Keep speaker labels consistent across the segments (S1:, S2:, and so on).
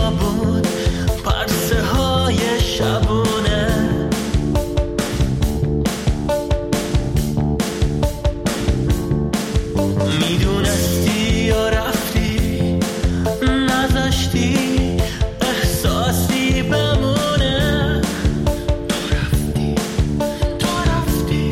S1: خیابون پرسه های شبونه میدونستی یا رفتی نذاشتی احساسی بمونه تو رفتی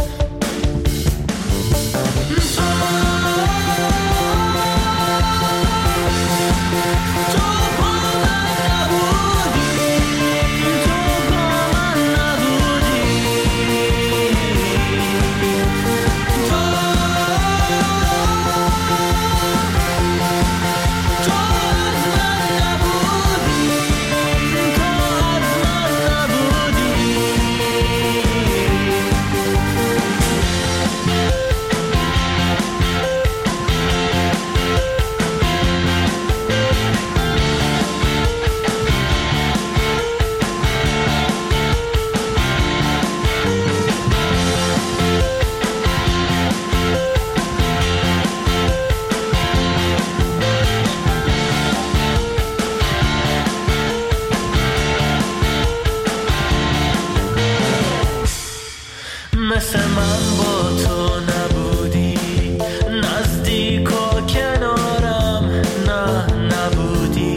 S1: مثل من با تو نبودی نزدیک و کنارم نه نبودی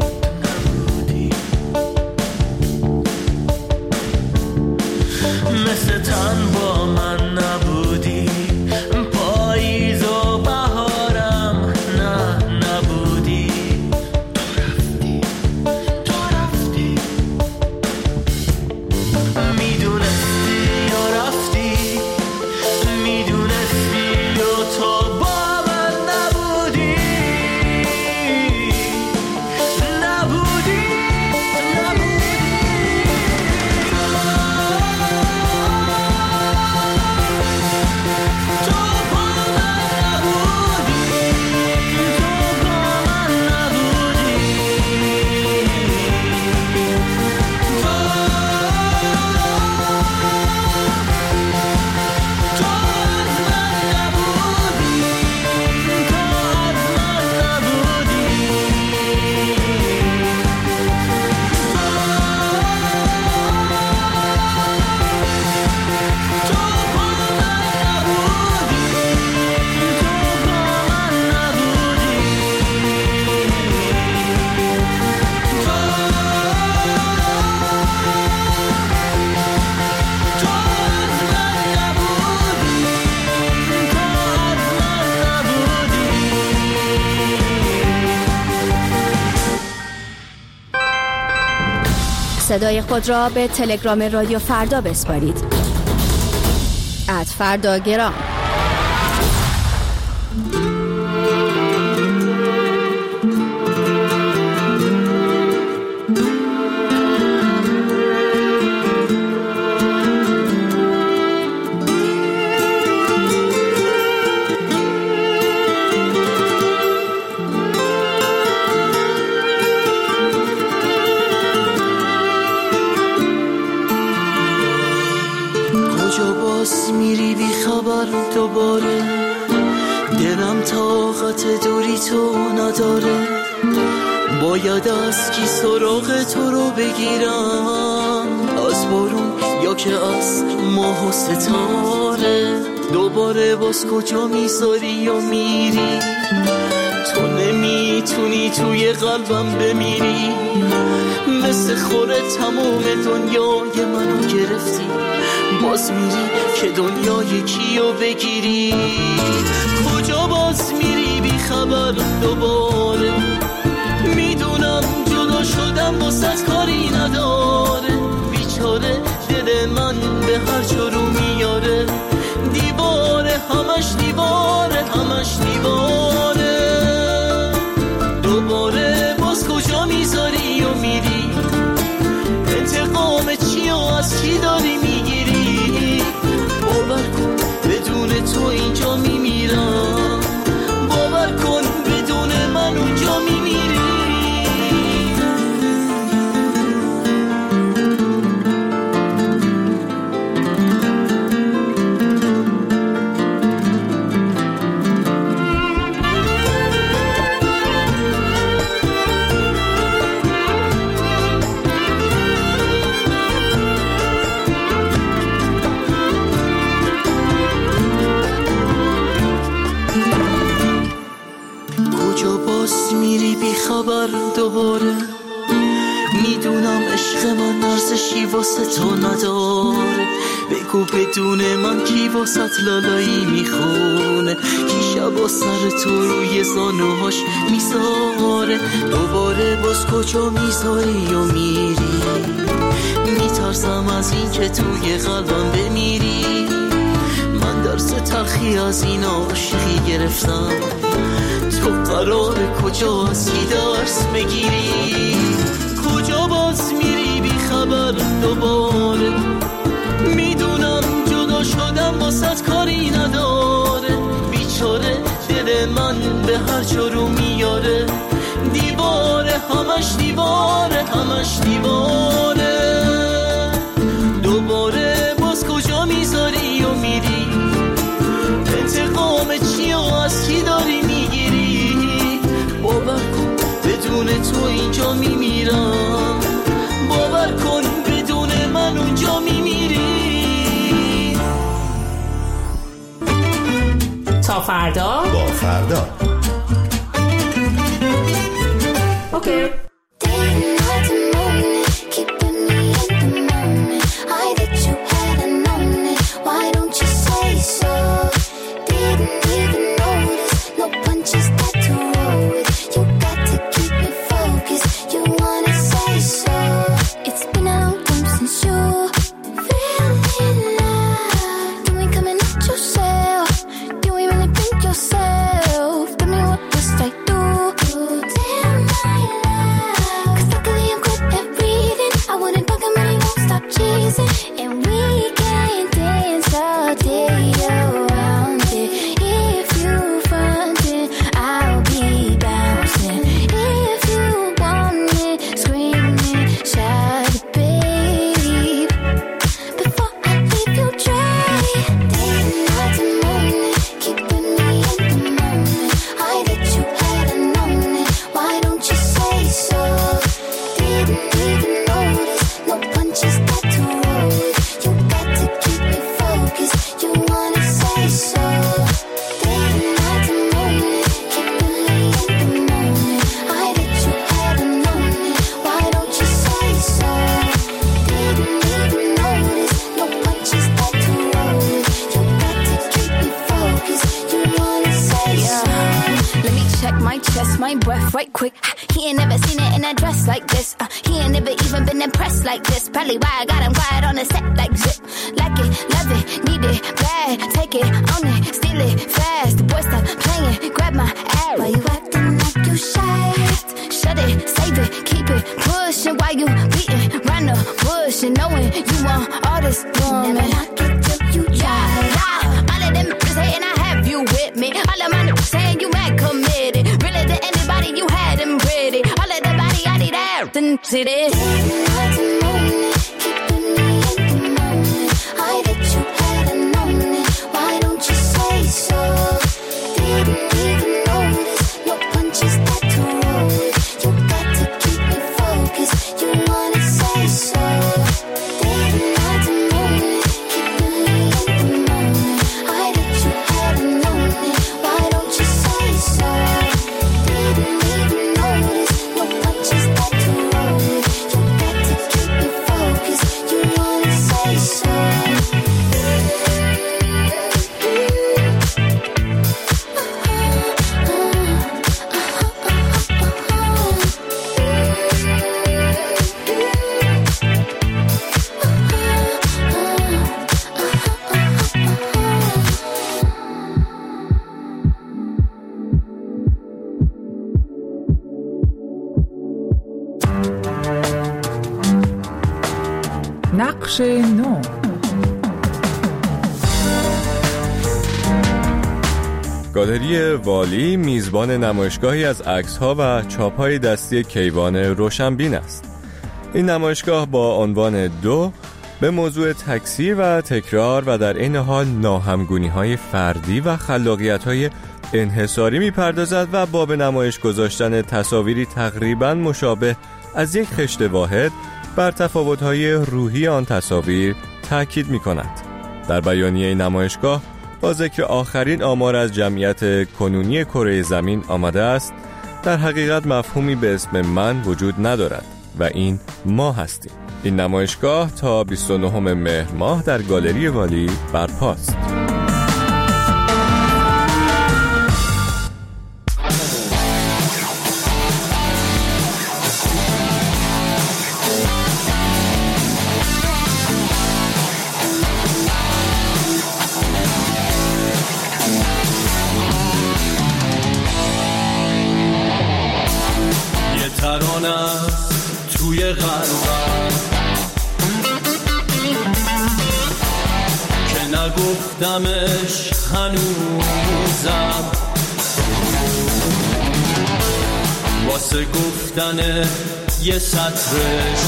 S1: مثل تن با من نبودی پاییز و بهارم نه نبودی تو رفتی میدونستی یا رفتی میدونستی و تو با من نبودی
S2: صدای خود را به تلگرام رادیو فردا بسپارید. @فرداگرام.
S1: میری بی خبر دوباره دلم طاقت دوری تو نداره باید از کی سراغ تو رو بگیرم از بارون یا که از ماه و ستاره دوباره باز کجا میذاری و میری تو نمیتونی توی قلبم بمیری مثل خوره تموم دنیای منو گرفتی باز میری که دنیای کیو بگیری کجا باز میری بی خبر دوباره میدونم جدا شدم واسه کاری نداره بیچاره دل من به هر جا رو میاره دیواره همش دیواره همش دیواره دوباره باز کجا میذاری و میری انتقام چی و از کی داری میگیری باور کن بدون تو اینجا میمیرم باور کن بدون من اونجا میمیری خبر دوباره. میدونم عشق من ارزشی واسه تو نداره، بگو بدون من کی واسط لالایی میخونه، کی شبا سر تو روی زانوهاش میذاره. دوباره باز کجا میذاری و میری، میترسم از این که توی قلبم بمیری. من درس تلخی از این عاشقی گرفتم، تو قراره کجا هستی درس بگیری. کجا باز میری بی خبر دوباره، میدونم جدا شدم واسط کاری نداره. بیچاره دل من به هر جا رو میاره، دیواره همش دیواره همش دیواره. دوباره باز کجا میذاری و میری، انتقام چی و از کی داری میگیری. باور کن بدون تو اینجا میمیرم، باور کن بدون من اونجا میمیری.
S3: تا فردا
S4: با فردا.
S3: اوکی.
S5: My breath right quick. He ain't never seen it in a dress like this. He ain't never even been impressed like this. Probably why I got him quiet on the set like zip. Like it, love it, need it, bad. Take it, own it, steal it, fast. The boy stop playing, grab my ass. Why you acting like you shy? Shut it, save it, keep it pushing. While you beating round the bush and knowing you want all this woman. Never knock it till you try. Yeah, all of them is hating, I have you with me. All of my niggas saying you mad committed. Really to anybody you had them pretty. All of the body I need out and see this.
S6: نقش نو.
S7: گالری والی میزبان نمایشگاهی از عکس‌ها و چاپ‌های دستی کیوان روشنبین است. این نمایشگاه با عنوان 2 به موضوع تکثیر و تکرار و در این حال ناهمگونی‌های فردی و خلاقیت‌های انحصاری می‌پردازد و با به نمایش گذاشتن تصاویری تقریباً مشابه از یک خشت واحد بر تفاوت‌های روحی آن تصاویر تأکید می‌کند. در بیانیه این نمایشگاه با ذکر آخرین آمار از جمعیت کنونی کره زمین آمده است در حقیقت مفهومی به اسم من وجود ندارد و این ما هستیم. این نمایشگاه تا 29 مهر ماه در گالری والی برپاست.
S1: توی قلبم که نگفتمش هنوزم، واسه گفتن یه سطرش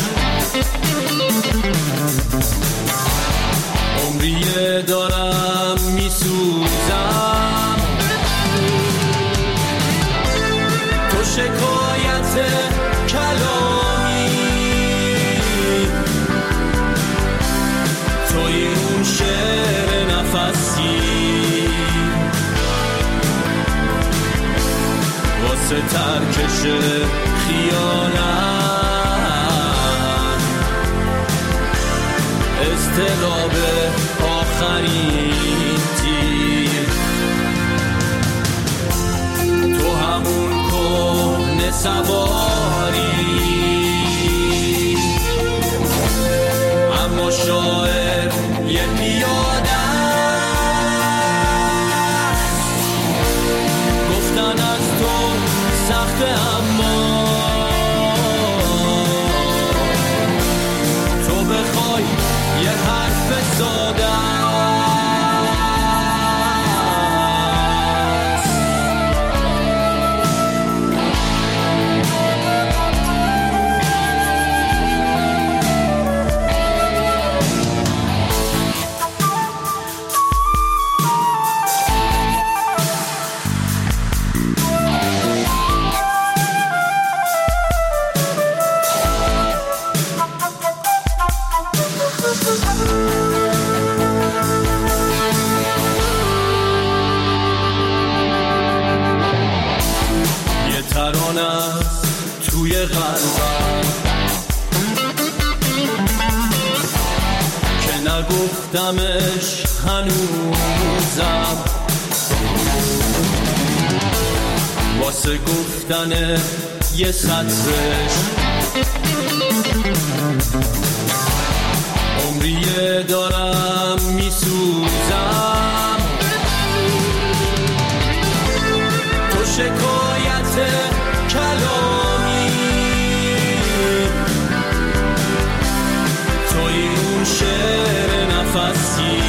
S1: عمریه دارم میسوزم. تو شکایت کلامی، توی اون شعر نفسی، واسه ترکش خیانت اضطراب آخرین تیر. تو همون کهنه سواری، اما شاعر یه پیاده گفتن از تو سخته، اما تو بخوای یه حرف ساده توی قلبم که نگفتمش هنوزم، واسه گفتن یه سطرش عمریه دارم میسوزم. تو شکایت کلامی، توی اون شعر نفسی،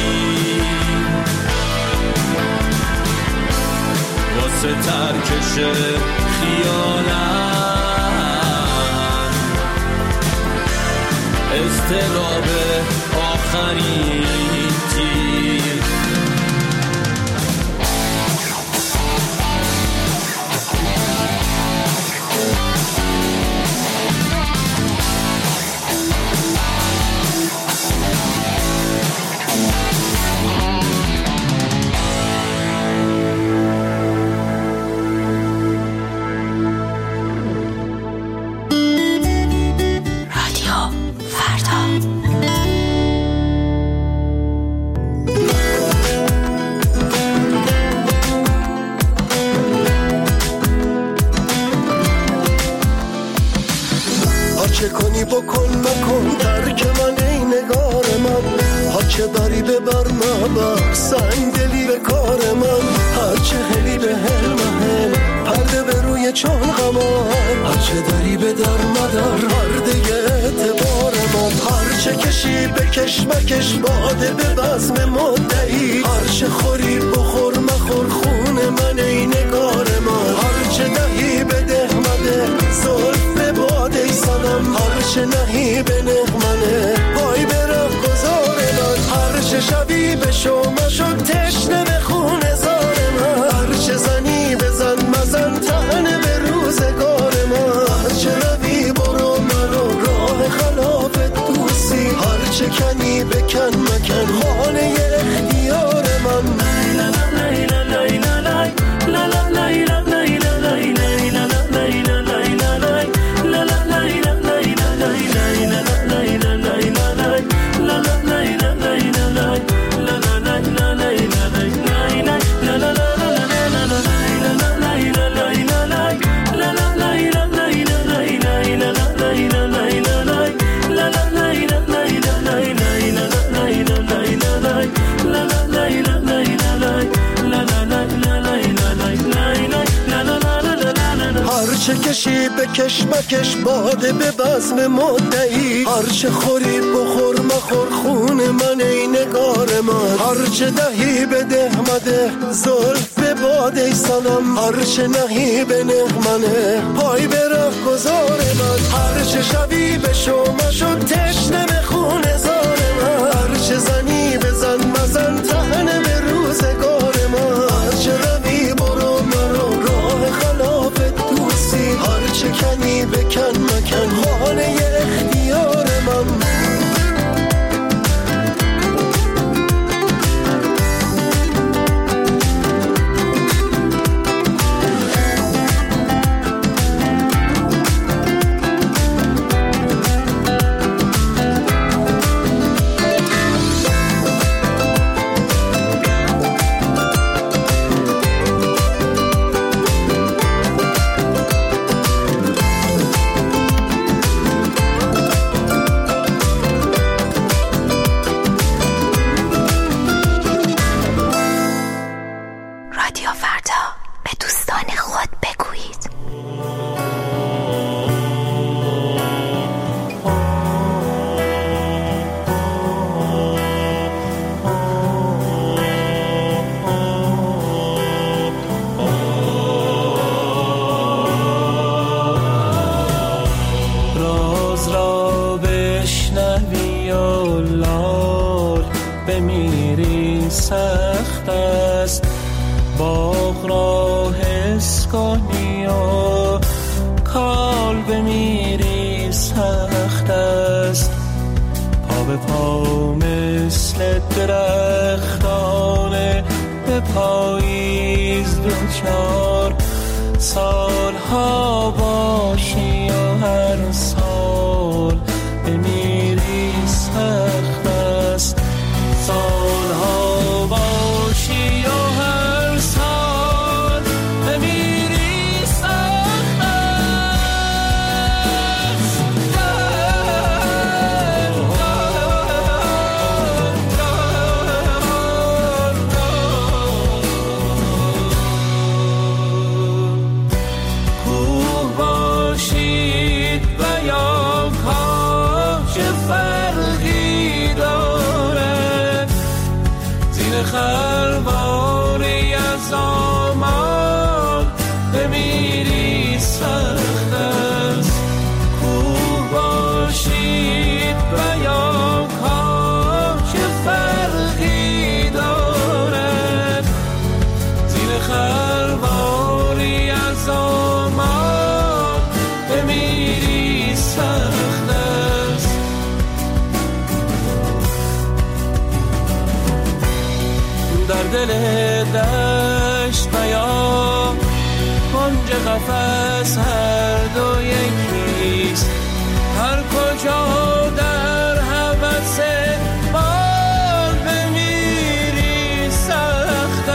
S1: واسه ترکش خیانت اضطراب آخرین تیر.
S4: چه کنی بکن مکن ترک من ای نگار من، هرچه بری ببر مبر سنگدلی به کار من، هرچه هلی به هل محل پرده به روی چون قمر، هرچه داری به در مدر پرده اعتبار من، هرچه کشی بکش مکش باده به بزم مدعی، هرچه خوری بخور مخور خون من ای نگار من، هرچه دهی بده مده زلف به باده سنم، هرچه نهی به نغمنه پای به رفت گذار من، هرچه شبی به شما شد تشنه به خون زار من، هرچه زنی بزن مزن تهنه به روزگار من، هرچه روی برو مرو راه خلاف دوستی، هرچه کنی بکن مکن خانه اختیار من. باشی بکش مکش باده به بزم مدعی، هرچه خوری بخور مخور خون من ای نگار من، هرچه دهی بده مده زلف به باده سنم، هرچه نهی به نغمنه پای به ره گذار من، هرچه شبی به شما شد تشنه به خون زار من، هرچه زنی بزن مزن تهنه به روزگار من، هرچه روی برو مرو راه خلاف دوستی، هرچه کنی بکن مکن خانه اختیار من.
S1: سخت است باغ را حس کنی و کال بمیری سخت است، پا به پا مثل درختانه به پاییز دوچار، سالها باشی و هر سال بمیری سخت است، سالها باشی و هر سال بمیری سخت است. کوه باشید و یا کاج فرقی دارد، زیر خلواری از آمان بمیری سخت است. کوه باشید و یا کاج فرقی دارد، زیر خلواری از آمان بمیری سخت است. در دل دشت و یا کنج قفس هر دو یکیست، هر کجا در هوس بال بمیری سخت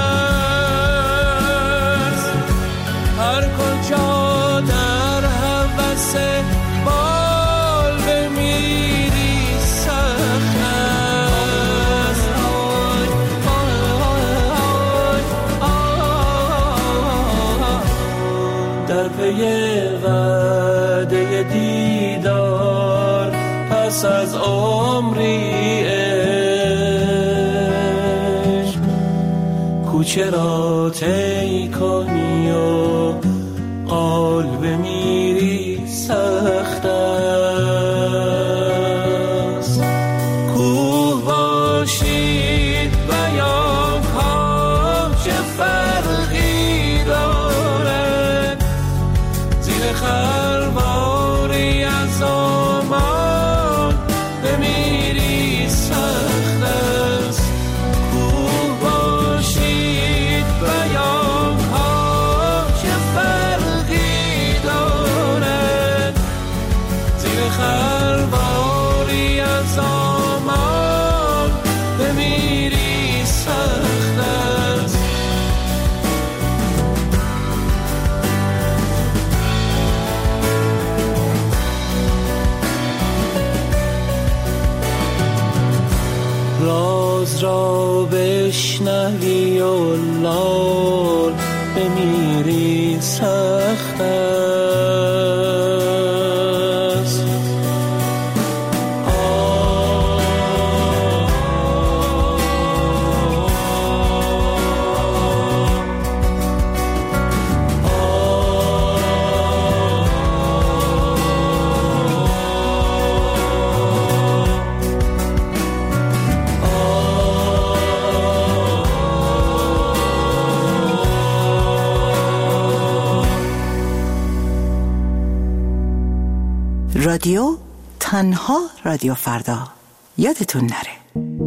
S1: است، هر کجا در هوس بال بمیری سخت است. در پی وعده دیدار پس از عمری عشق، کوچه را طی کنی و قال بمیری سخت است. کوه باشید و یا کاج فرقی دارد، زیر خلواری از آمان بمیری سخت است. کوه باشید و یا کاج فرقی دارد، زیر خلواری از آمان بمیری سخت است. راز را بشنوی و لال بمیری سخت است.
S6: رادیو تنها رادیو فردا، یادتون نره.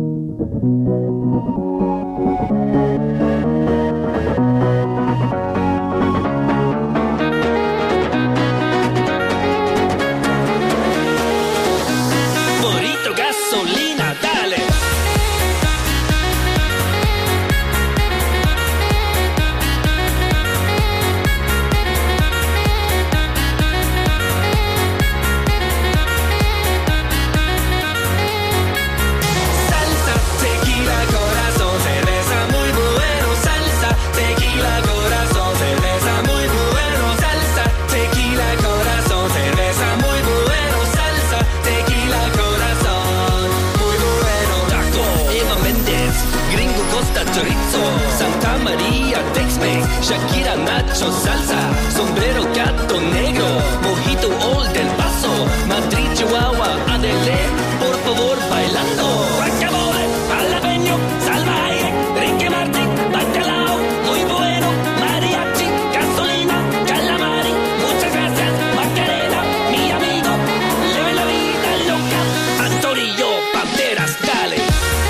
S1: Shakira, Nacho, salsa, sombrero, gato negro, mojito, Old El Paso, Madrid, Chihuahua, Adele, por favor, bailando. Guacamole, jalapeño, salvaje, Ricky Martin, bacalao, muy bueno, mariachi, gasolina, calamari, muchas gracias, Macarena, mi amigo, leve la vida loca, Antonio, Banderas, dale.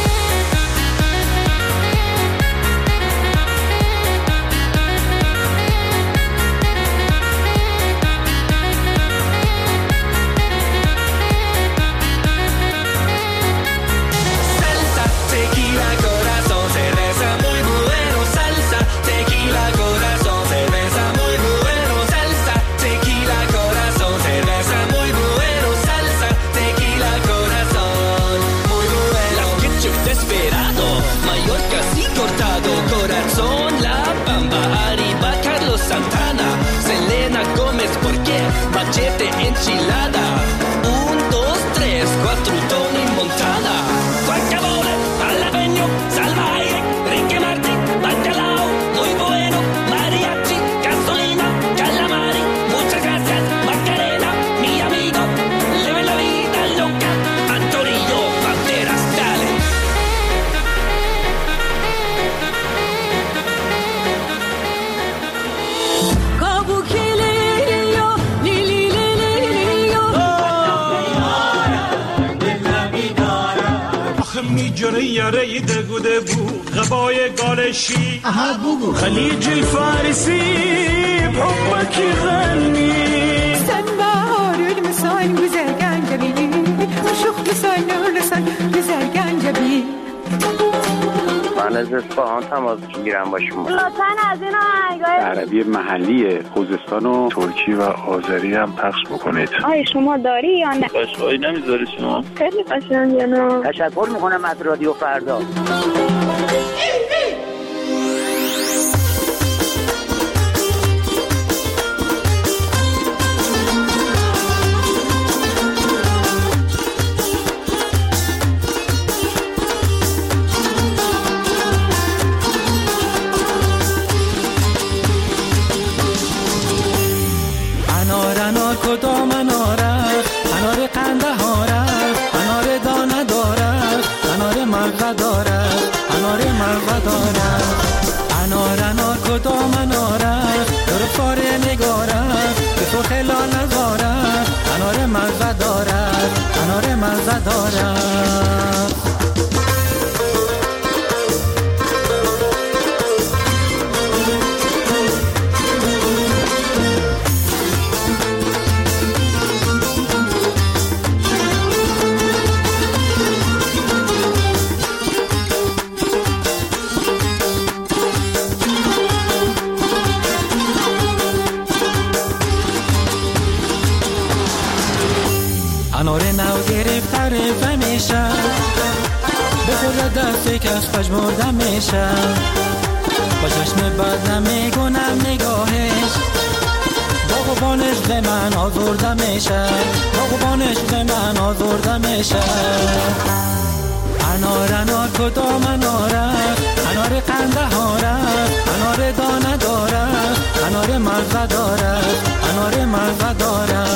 S1: Santana, Selena Gómez, ¿por qué? Machete, enchilada. 1, 2, 3, 4, Tony Montana. Guacamole, jalapeño, salvaje, Ricky Martin, bacalao, muy bueno, mariachi, gasolina, calamari, muchas gracias, Macarena, mi amigo, leve la vida loca, Antonio Banderas, dale.
S8: میجره یاره دگوده بو غبای گالشی خلیج الفارسی بحبك يغني
S9: سنبار المسان بزرگان جبیلی شوخ لسان لسان بزرگان جبیلی
S10: من از اصفهان تماس میگیرم با شما.
S11: لطفاً از این آهنگای
S12: عربی محلی خوزستان و ترکی و آذری هم پخش بکنید.
S11: آیا شما داری یا نه؟
S10: قشنگی نمیذاری شما؟
S11: خیلی قشنگه نه.
S10: تشکر میکنم از رادیو فردا.
S13: کدام اناره اناره قنده هاره اناره دانه داره اناره مغز داره اناره مغز داره انار کدام اناره دور فاره نگاره که تو خلا نزاره اناره مغز داره اناره مغز داره انار نو گرفت رفته میشه به خود دستی کس پشمرده میشه با چشم بد نمیگونم نگاهش باغبانش به من آزرده میشه باغبانش به من آزرده میشه انار کدام اناره انار قنده هاره انار دانه داره انار مغز داره انار مغز داره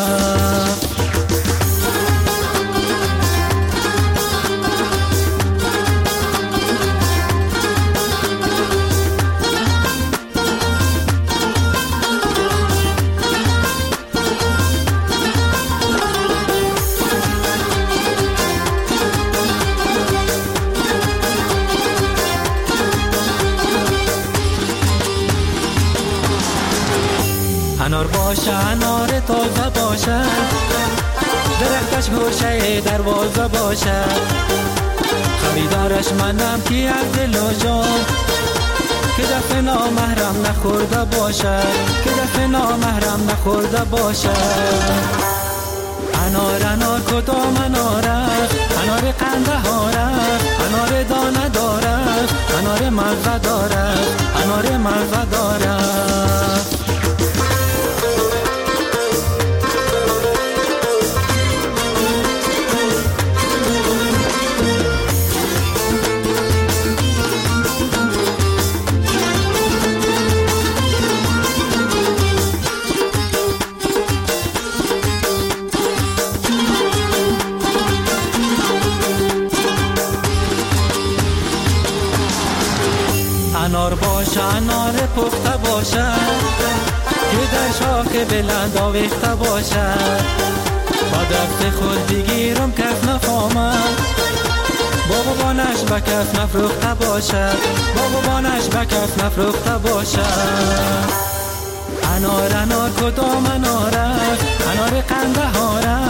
S13: تازه باشد، درختش گوشه دروازه باشد. خریدارش منم کی از دل و جان، که دفع نامحرم نخورده باشد، که دفع نامحرم نخورده باشد. انار انار کدام انار است، انار قندهار است، انار دانه دارد، انار مزه دارد، انار مزه دارد. انار باشه انار پخته باشد، که در شاخ بلند آویخته باشد. با دست خود بگیرم کف نخامد، بابانش به کف نفروخته باشد، بابانش به کف نفروخته باشد. انار انار کدام انار است، انار قندهار است،